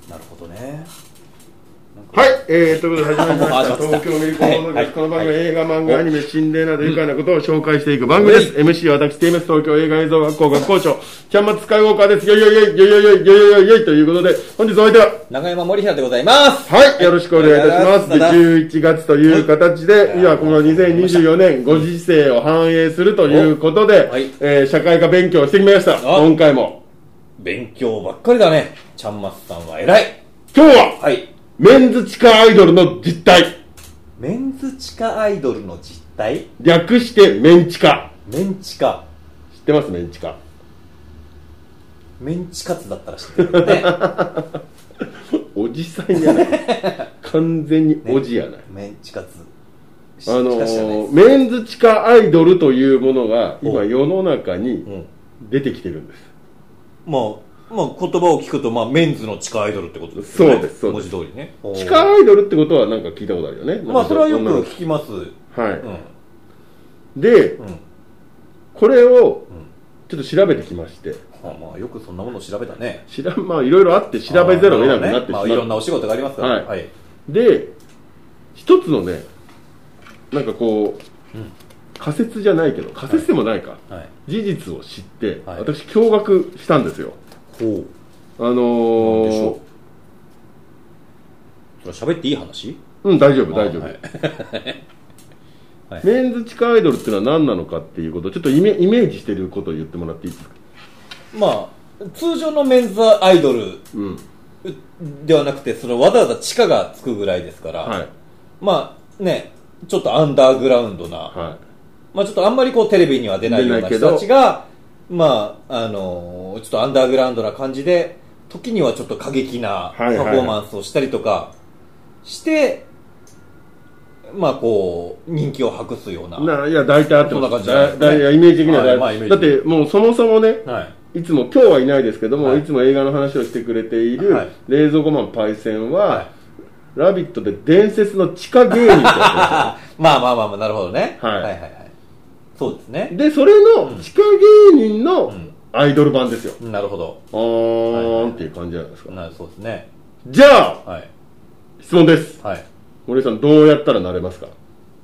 なるほどね。 はい、ということで始まりました東京ミルク放送です。この番組は映画、漫画、アニメ、心霊など愉快なことを紹介していく番組です。MC は私 TMS 東京映画映像学校学校長キャンマツスカイウォーカーです。よいよいよいよいよいよいよいよいよいということで、本日お相手は長山森平でございます。 はい、よろしくお願いいたします。で、11月という形で、今この2024年ご時世を反映するということで、社会科勉強してきました。今回も勉強ばっかりだね。ちゃんまつさんは偉い。 今日はメンズ地下アイドルの実態。 メンズ地下アイドルの実態、 略してメン地下。 メン地下知ってます？メン地下。 メンチカツだったら知ってるね。 おじさんじゃない。完全におじやない、ね、 メンチカツ。 メンズ地下アイドルというものが今世の中に出てきてるんです。 まあ言葉を聞くと、メンズの地下アイドルってことですよね。そうです、そうです。文字通りね。 地下アイドルってことはなんか聞いたことあるよね。 それはよく聞きます。 はい。で、これをちょっと調べてきまして。 よくそんなものを調べたね。 いろいろあって調べざるを得なくなってしまう。 いろんなお仕事がありますから。 はい。で、一つのね、なんかこう、仮説じゃないけど、仮説でもないか、事実を知って、私驚愕したんですよ。 なんでしょう。それ喋っていい話？ 大丈夫、大丈夫。メンズ地下アイドルっていうのは何なのかっていうことをちょっとイメージしていることを言ってもらっていいですか？ 通常のメンズアイドルではなくて、わざわざ地下がつくぐらいですから、ちょっとアンダーグラウンドな、ちょっとあんまりこうテレビには出ないような人たちが、ちょっとアンダーグラウンドな感じで、時にはちょっと過激なパフォーマンスをしたりとかして、こう人気を博すような。 いや、大体あってます。 そんな感じじゃないですかね。 イメージ的にはだってもうそもそもね、いつも今日はいないですけども、いつも映画の話をしてくれている冷蔵庫マンパイセンは、ラビットで伝説の地下芸人ってやってます。なるほどね。そうですね。 で、それの地下芸人のアイドル版ですよ。 なるほど。 っていう感じじゃないですか。 そうですね。 じゃあ、質問です。森さん、どうやったらなれますか？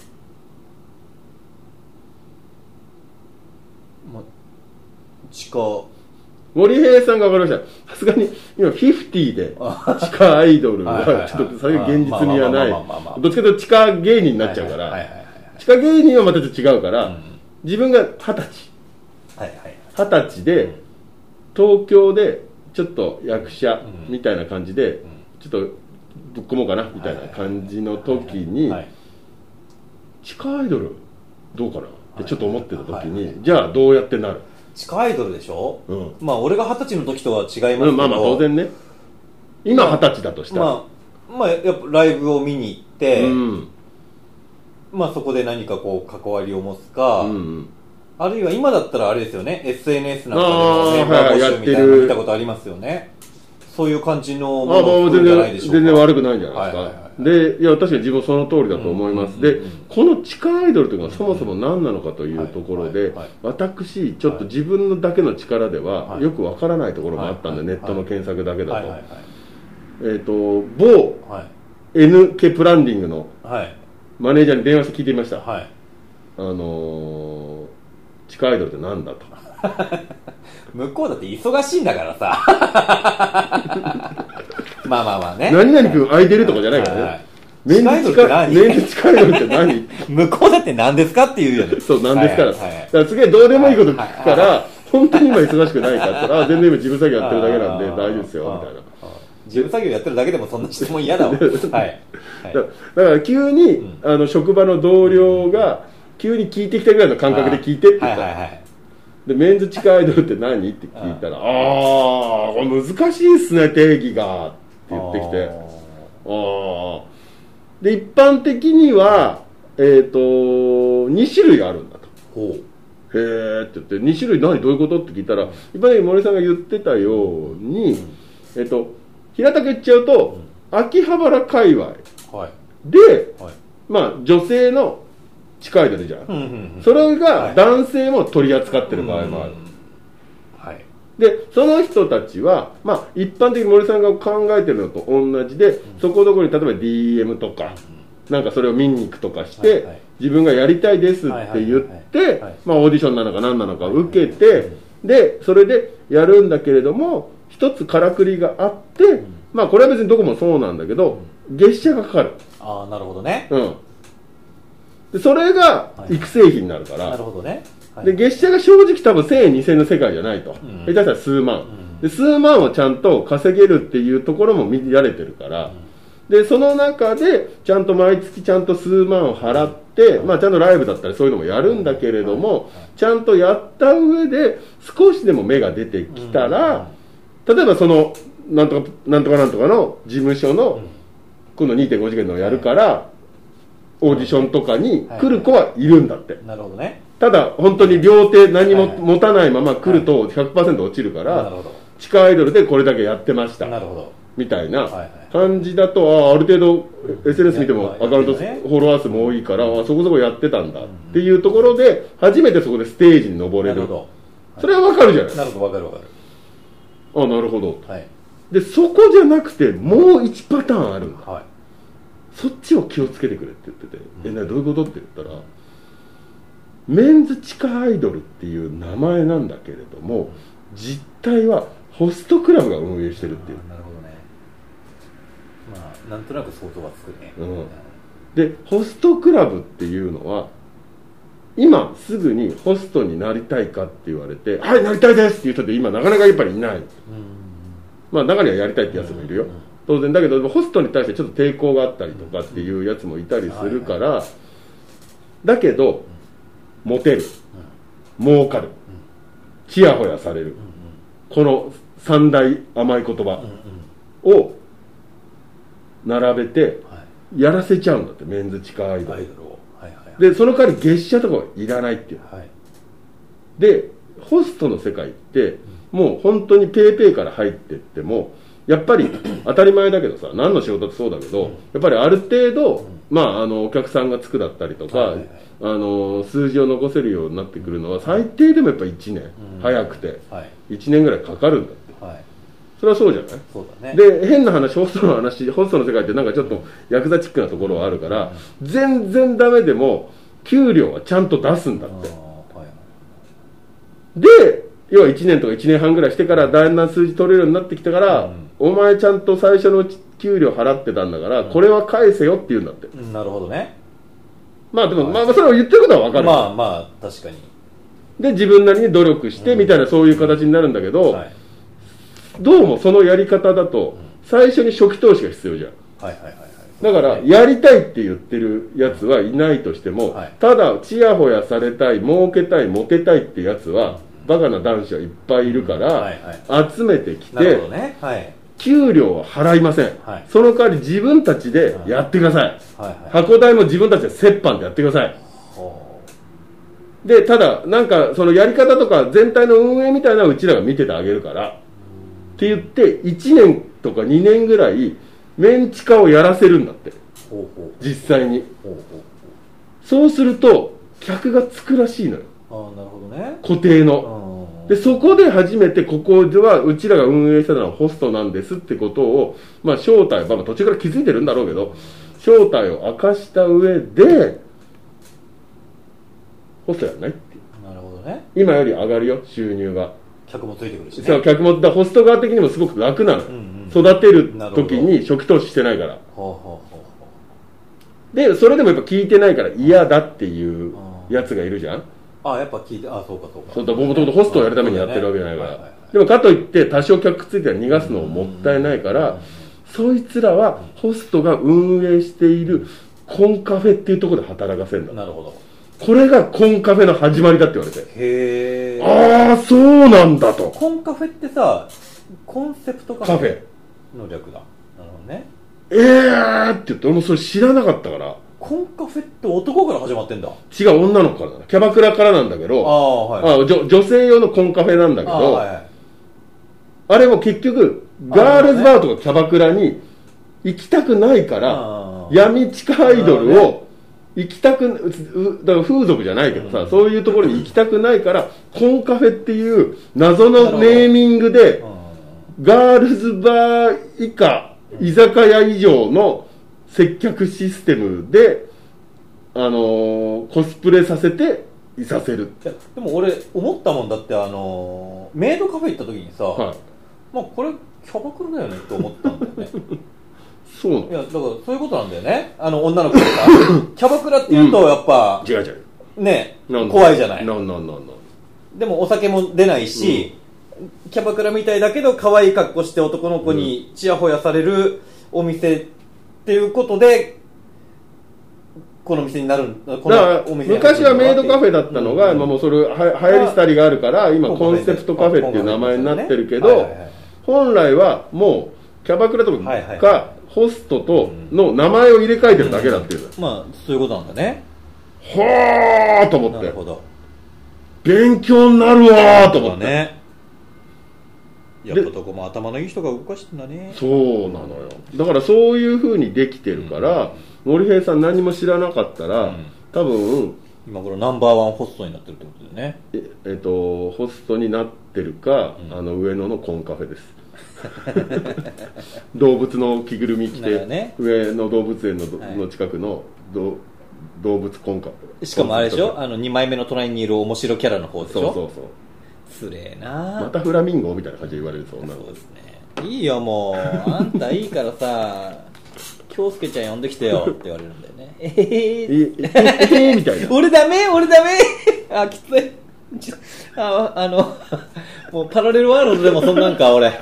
地下。 森平さんが分かりました。さすがに今50で地下アイドルはちょっとそれが現実味はない。どっちかというと地下芸人になっちゃうから、地下芸人はまたちょっと違うから、自分が20歳で東京でちょっと役者みたいな感じでちょっとぶっ込もうかなみたいな感じの時に、地下アイドルどうかなってちょっと思ってた時に、じゃあどうやってなる？ 地下アイドルでしょ。俺が20歳の時とは違いますけど、 当然ね。今20歳だとしたら、 やっぱライブを見に行って、そこで何かこう関わりを持つか、あるいは今だったらあれですよね、 SNS なんかでもメンバー募集みたいなの見たことありますよね。そういう感じのものを作るんじゃないでしょうか。 全然悪くないんじゃないですか。で、いや、確かに自分その通りだと思います。で、この地下アイドルというのはそもそも何なのかというところで、私ちょっと自分のだけの力ではよくわからないところもあったんで、ネットの検索だけだと、某 NK プランディングのマネージャーに電話して聞いてみました。地下アイドルってなんだと。 向こうだって忙しいんだからさ。ね。 何々君空いてるとかじゃないからね。 地下アイドルって何？ メンズ地下アイドルって何？ 向こうだって何ですかって言うよね。 そう、何ですから。だからすげえどうでもいいこと聞くから、本当に今忙しくないかって言ったら、全然今事務作業やってるだけなんで大丈夫ですよ、みたいな。 事務作業やってるだけでもそんな質問嫌だわ。だから急に、職場の同僚が急に聞いてきたぐらいの感覚で聞いてって言った。で、メンズ地下アイドルって何って聞いたら、これ難しいっすね、定義がって言ってきて、で、一般的には2種類あるんだと。へーって言って、2種類どういうことって聞いたら、一般的に森さんが言ってたように、平たく言っちゃうと、秋葉原界隈で、女性の地下アイドルじゃん。それが男性も取り扱ってる場合もある。 でその人たちは、まあ、一般的に森さんが考えてるのと同じで、そこどこに例えば DM とか、なんかそれを見に行くとかして、自分がやりたいですって言って、まあ、オーディションなのか何なのか受けて、でそれでやるんだけれども、一つからくりがあって、まあこれは別にどこもそうなんだけど、月謝がかかる。 ああ、なるほどね。 でそれが育成費になるから、 なるほどね。 で月謝が正直多分1000円2000円の世界じゃないと、下手したら数万、で数万をちゃんと稼げるっていうところも見られてるから、でその中でちゃんと毎月ちゃんと数万を払って、まあ、ちゃんとライブだったりそういうのもやるんだけれども、ちゃんとやった上で少しでも芽が出てきたら、例えばそのなんとかなんとかなんとかの事務所の今度 2.5 次元のやるから、オーディションとかに来る子はいるんだって。 なるほどね。 ただ本当に両手何も持たないまま来ると 100% 落ちるから、地下アイドルでこれだけやってましたみたいな感じだと、ある程度 SNS 見てもアカウントフォロワー数も多いから、そこそこやってたんだっていうところで初めてそこでステージに登れる。それは分かるじゃない。 なるほど、分かる分かる。 あ、なるほど。でそこじゃなくてもう1パターンあるんだ。そっちを気をつけてくれって言ってて、どういうことって言ったら、メンズ地下アイドルっていう名前なんだけれども、実態はホストクラブが運営してるっていう。 なるほどね。まあなんとなく想像がつくね。 でホストクラブっていうのは、今すぐにホストになりたいかって言われて、はいなりたいですっていう人って今なかなかやっぱりいない。まあ中にはやりたいってやつもいるよ、当然だけど、ホストに対してちょっと抵抗があったりとかっていうやつもいたりするから、だけどモテる、儲かる、ちやほやされる、この三大甘い言葉を並べてやらせちゃうんだって、メンズ地下アイドルを。でその代わり月謝とかはいらないっていう。でホストの世界ってもう本当にペイペイから入ってっても、やっぱり当たり前だけどさ、何の仕事ってそうだけど、やっぱりある程度、まあ、お客さんがつくだったりとか、数字を残せるようになってくるのは最低でもやっぱ1年、早くて1年ぐらいかかるんだって。それはそうじゃない。そうだね。で変な話、ホストの世界ってなんかちょっとヤクザチックなところはあるから、全然ダメでも給料はちゃんと出すんだって。で要は1年とか1年半ぐらいしてからだんだん数字取れるようになってきたから、お前ちゃんと最初の給料払ってたんだから、これは返せよって言うんだって。 なるほどね。 まあでも、まあそれを言ってることは分かる。 まあまあ確かに。で自分なりに努力してみたいな、そういう形になるんだけど、どうもそのやり方だと最初に初期投資が必要じゃん。だからやりたいって言ってるやつはいないとしても、ただちやほやされたい、儲けたい、モテたいってやつはバカな男子はいっぱいいるから、集めてきて、給料は払いません、その代わり自分たちでやってください、箱代も自分たちで折半でやってください。でただなんかそのやり方とか全体の運営みたいなのはうちらが見ててあげるからって言って、1年とか2年ぐらいメンチカをやらせるんだって。実際にそうすると客がつくらしいのよ。 なるほどね。 固定の。でそこで初めて、ここではうちらが運営したのはホストなんですってことを、まあ正体、まあ途中から気づいてるんだろうけど、正体を明かした上でホストやらないっていう。なるほどね。今より上がるよ、収入が。客もついてくるしね。そう、客も、ホスト側的にもすごく楽なの、育てる時に初期投資してないから。でそれでもやっぱ聞いてないから嫌だっていうやつがいるじゃん。 やっぱ聞いて、そうかそうか。 そうだ、もともとホストをやるためにやってるわけじゃないから。でもかといって多少客ついたら逃がすのももったいないから、そいつらはホストが運営しているコンカフェっていうところで働かせるんだ。なるほど。これがコンカフェの始まりだって言われて。へー。そうなんだと。 コンカフェってさ、コンセプトカフェの略だ。なるほどね。 って言って、俺もそれ知らなかったから。 コンカフェって男から始まってんだ。 違う、女の子からだ。キャバクラからなんだけど、女性用のコンカフェなんだけど、あれも結局ガールズバーとかキャバクラに行きたくないから、闇地下アイドルを行きたくだから風俗じゃないけどさ、そういうところに行きたくないからコンカフェっていう謎のネーミングでガールズバー以下居酒屋以上の接客システムでコスプレさせていさせる。 でも俺思ったもんだってメイドカフェ行った時にさ、はい、まあこれキャバクラだよねって思ったんだよねそうなの？ いやだからそういうことなんだよね。女の子とかキャバクラって言うとやっぱ、 違うね怖いじゃない。 でもお酒も出ないし、キャバクラみたいだけど可愛い格好して男の子にチヤホヤされるお店っていうことでこの店になる。 だから昔はメイドカフェだったのが、今もうそれ流行り廃りがあるから今コンセプトカフェっていう名前になってるけど、本来はもうキャバクラとかホストとの名前を入れ替えてるだけだっていう、 まあそういうことなんだね。 はあと思って、 なるほど、 勉強になるわと思ってね。やっぱどこも頭のいい人が動かしてんだね。 そうなのよ。だからそういう風にできてるから、森平さん何も知らなかったら、多分今頃ナンバーワンホストになってるってことだよね。 ホストになってるか、上野のコンカフェです動物の着ぐるみ着て、ね、上野動物園 の近くの動物コンカフェ。 しかもあれでしょ、2枚目の隣にいる面白キャラの方でしょ。 そうつれえな。 またフラミンゴみたいな感じで言われる。そうですね。いいよもうあんたいいからさ京介ちゃん呼んできてよって言われるんだよね。 みたいな。 俺ダメあ、きつい。もうパラレルワールドでもそんなんか俺。だ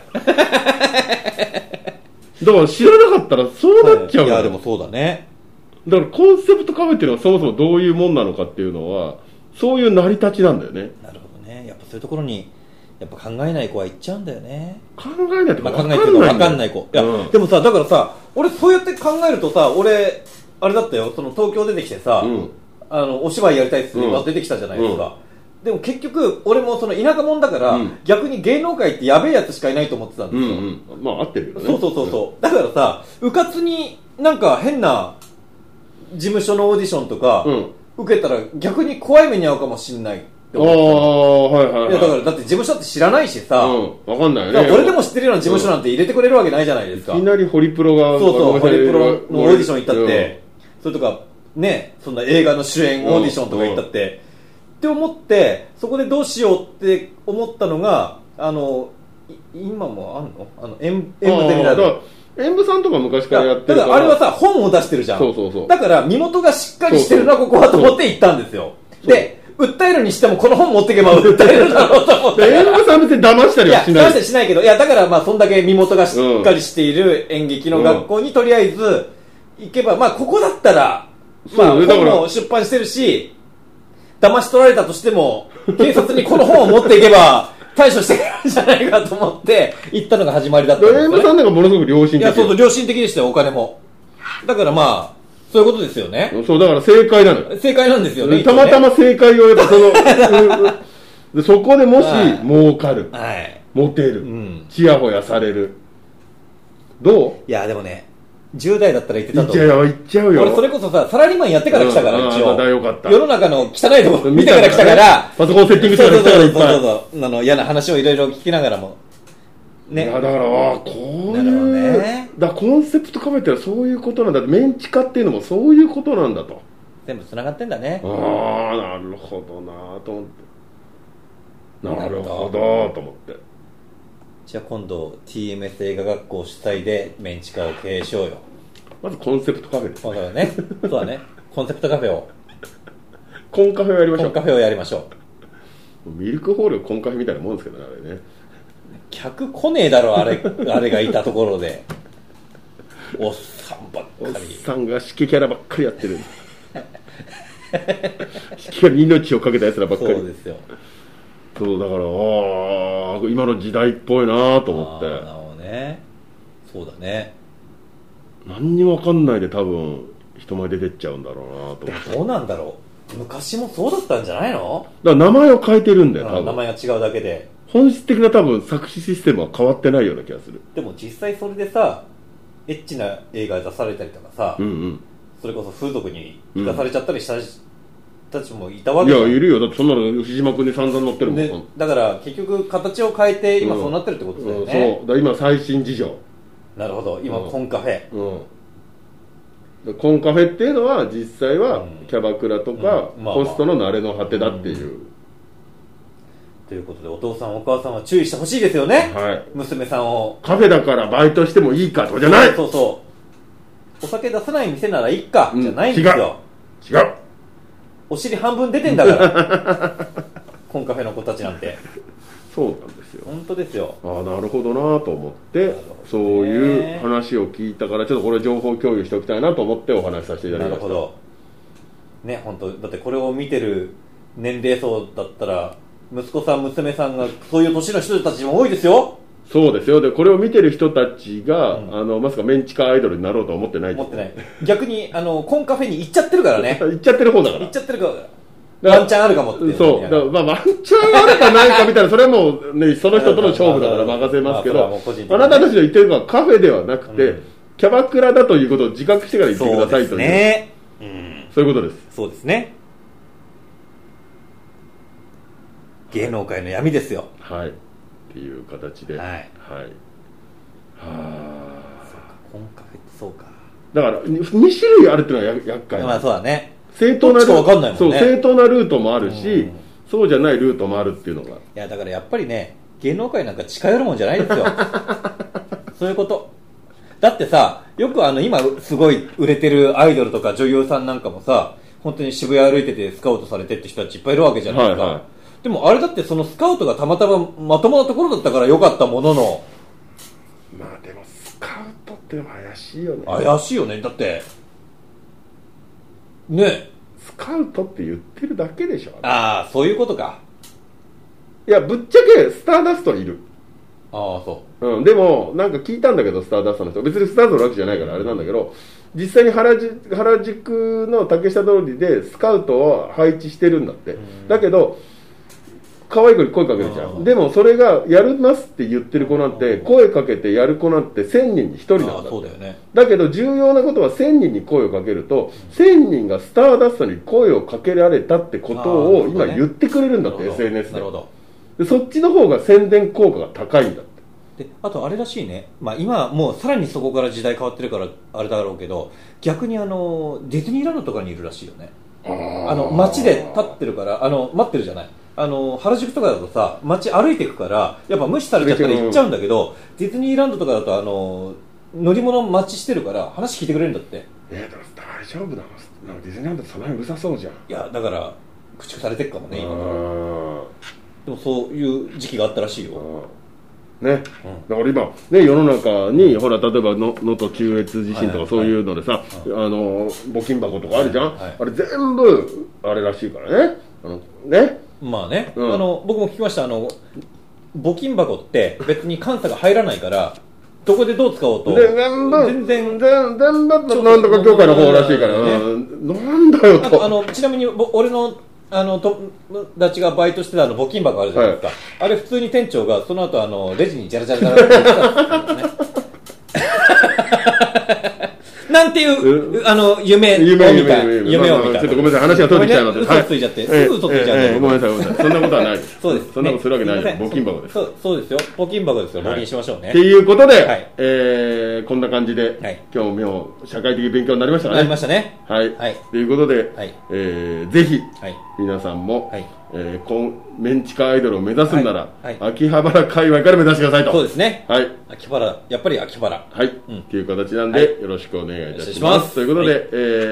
から知らなかったらそうなっちゃう。 いやでもそうだね。 だからコンセプトカフェっていうのはそもそもどういうもんなのかっていうのはそういう成り立ちなんだよね。 なるほどね。やっぱそういうところにやっぱ考えない子は行っちゃうんだよね。 考えないとか分かんない子。いや、でもさだからさ俺そうやって考えるとさ、俺あれだったよ、その東京出てきてさ、お芝居やりたいって出てきたじゃないですか。でも結局俺もその田舎者だから、逆に芸能界ってやべえやつしかいないと思ってたんですよ。 まあ合ってるよね。 そうだからさ、うかつになんか変な事務所のオーディションとか、受けたら逆に怖い目に遭うかもしんないって思ってた。いやだからだって事務所って知らないしさ、 分かんないよね。 俺でも知ってるような事務所なんて入れてくれるわけないじゃないですか。 いきなりホリプロがホリプロのオーディション行ったって、それとかね、そんな映画の主演オーディションとか行ったってって思って、そこでどうしようって思ったのが今もあんの演舞ゼミナル。 演舞さんとか昔からやってるから。 だからあれはさ本を出してるじゃん。 そうだから身元がしっかりしてるなここはと思って行ったんですよ。で訴えるにしてもこの本持ってけば訴えるだろうと思って。 演舞さん別に騙したりはしない。 騙したりしないけど、いやだからまあそんだけ身元がしっかりしている演劇の学校にとりあえず行けば、まあここだったらまあ本も出版してるし、騙し取られたとしても警察にこの本を持っていけば対処してくれるんじゃないかと思って行ったのが始まりだったんですよね。 演舞さんなんかものすごく良心的。 いやそう良心的でしたよ、お金も。だからまあそういうことですよね。 そうだから正解なのよ。 正解なんですよね。 たまたま正解をやっぱそこでもし儲かる、モテる、チヤホヤされる、どう？ いやでもね10代だったら言ってたと思う。言っちゃうよ。 俺それこそさサラリーマンやってから来たから、一応よかった。 世の中の汚いとこ見てから来たから、 パソコンセッティングしてから来たからいっぱい。 そう嫌な話をいろいろ聞きながらもね。 いやだからこういう、だコンセプトカフェってそういうことなんだ。メンチカっていうのもそういうことなんだと。 全部つながってんだね。 ああなるほどなと思って。なるほどと思って。 じゃあ今度 TMS 映画学校主催でメンチカを経営しようよ。 まずコンセプトカフェです。 そうだね。そうだね。コンセプトカフェを。 コンカフェをやりましょう。 コンカフェをやりましょう。ミルクホールコンカフェみたいなもんですけどね、あれね。 客来ねえだろあれがいたところで。おっさんばっかり。 おっさんがシケキャラばっかりやってる。シケキャラに命をかけたやつらばっかり。 そうですよ。 そうだから今の時代っぽいなと思って。 なるほどね。そうだね。 何にも分かんないで多分人前出てっちゃうんだろうなと思って。 どうなんだろう。昔もそうだったんじゃないの？ だから名前を変えてるんだよ多分。 名前が違うだけで本質的な多分作詞システムは変わってないような気がする。 でも実際それでさエッチな映画出されたりとかさ、 それこそ風俗に行かされちゃったりした人たちもいたわけだ、 いやいるよ。だってそんなの牛島君に散々乗ってるもん。 だから結局形を変えて今そうなってるってことだよね、 そうだ、今最新事情。 なるほど、今コンカフェ、 コンカフェっていうのは実際はキャバクラとかホストの慣れの果てだっていう、 ということでお父さんお母さんは注意してほしいですよね、 はい、 娘さんを。 カフェだからバイトしてもいいかとかじゃない。 そうお酒出さない店ならいいか、じゃないんですよ。 違うお尻半分出てんだからコンカフェの子たちなんて。 そうなんですよ。 本当ですよ。 ああ、なるほどなと思って、そういう話を聞いたから、ちょっとこれ情報共有しておきたいなと思ってお話しさせていただきました。 なるほどね。本当だってこれを見てる年齢層だったら息子さん娘さんがそういう年の人たちも多いですよ。 そうですよ。でこれを見てる人たちが、まさかメンチカアイドルになろうとは思ってない。 思ってない。逆にコンカフェに行っちゃってるからね行っちゃってる方だから。 行っちゃってるからワンチャンあるかもっていう。 そう。だからまあワンチャンあるかないかみたいな、それはもうね、その人との勝負だから任せますけど、あなたたちの言ってるのはカフェではなくて、キャバクラだということを自覚してから言ってくださいという。 ね、 そういうことです。 そうですね。芸能界の闇ですよ。 はい。っていう形で。はい。はい。 そうか、コンカフェってそうか。 だから2種類あるっていうのは厄介。 まあそうだね。 正当なルート、 ね、 そう正当なルートもあるし、そうじゃないルートもあるっていうのが。いやだからやっぱりね、芸能界なんか近寄るもんじゃないですよ。そういうこと。だってさ、よく今すごい売れてるアイドルとか女優さんなんかもさ、本当に渋谷歩いててスカウトされてって人たちいっぱいいるわけじゃないですか。はいはい、でもあれだってそのスカウトがたまたままともなところだったから良かったものの。 まあでもスカウトってのも怪しいよね。 怪しいよね。だってね、 スカウトって言ってるだけでしょ。 ああ、そういうことか。 いやぶっちゃけスターダストいる。 ああ、そう。 でもなんか聞いたんだけど、スターダストの人別にスターダストのわけじゃないからあれなんだけど、実際に原宿の竹下通りでスカウトを配置してるんだって。だけど可愛い子に声かけるじゃん。でもそれがやりますって言ってる子なんて、声かけてやる子なんて1000人に1人なんだ。 そうだよね。 だけど重要なことは1000人に声をかけると、1000人がスターダストに声をかけられたってことを今言ってくれるんだって、SNS で。なるほど。でそっちの方が宣伝効果が高いんだって。 であとあれらしいね、まあ、今もうさらにそこから時代変わってるからあれだろうけど、逆にディズニーランドとかにいるらしいよね。街で立ってるから待ってるじゃない。原宿とかだとさ、街歩いていくからやっぱ無視されちゃったら行っちゃうんだけど、ディズニーランドとかだと乗り物待ちしてるから話聞いてくれるんだって。 でも大丈夫なの？ディズニーランドそんなにうるさそうじゃん。いやだから駆逐されてるかもね今から。でもそういう時期があったらしいよ。 ね、だから今、ね、世の中にほら例えば能登中越地震とかそういうのでさ、募金箱とかあるじゃん、あれ全部あれらしいからね。ね、 まあね、僕も聞きました。募金箱って別に監査が入らないからどこでどう使おうと全然なんとか協会の方らしいから、なんだよと。 ちなみに俺の友達がバイトしてた募金箱あるじゃないですか、あれ普通に店長がその後レジにジャラジャラジャラって言ってたんですよね。なんていう夢を見た。 ちょっとごめんなさい、話が飛んできちゃうので、 嘘ついちゃってすぐ嘘ついちゃう。 ごめんなさい、そんなことはないです。 そうです。 そんなことするわけないです。募金箱です。 そうですよ。募金箱ですよ。募金しましょうね。 っていうことで、こんな感じで今日も社会的勉強になりましたね。 なりましたね。 はい。ということで、ぜひ皆さんもメンチカアイドルを目指すんなら秋葉原界隈から目指してくださいと。 そうですね。 はい。 秋葉原、やっぱり秋葉原。 はい。っていう形なんでよろしくお願いいたします。ということで、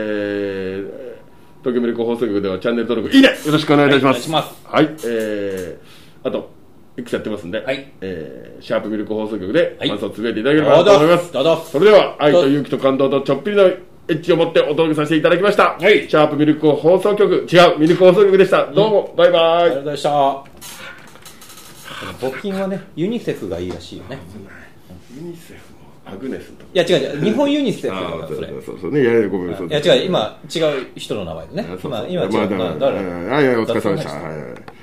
東京ミルク放送局ではチャンネル登録、いいね、よろしくお願いいたします。はい。あといくつやってますんで、シャープミルク放送局で感想をつぶやいていただければと思います。それでは愛と勇気と感動とちょっぴりのエッジを持ってお届けさせていただきました。シャープミルク放送局、ミルク放送局でした。どうもバイバイ。ありがとうございました。募金はね、ユニセフがいいらしいよね。 ユニセフアグネスと。 いや違う、日本ユニセフだからそれ。 そうね、いやごめんなさい。 いや違う、今違う人の名前でね。今お疲れ様でした。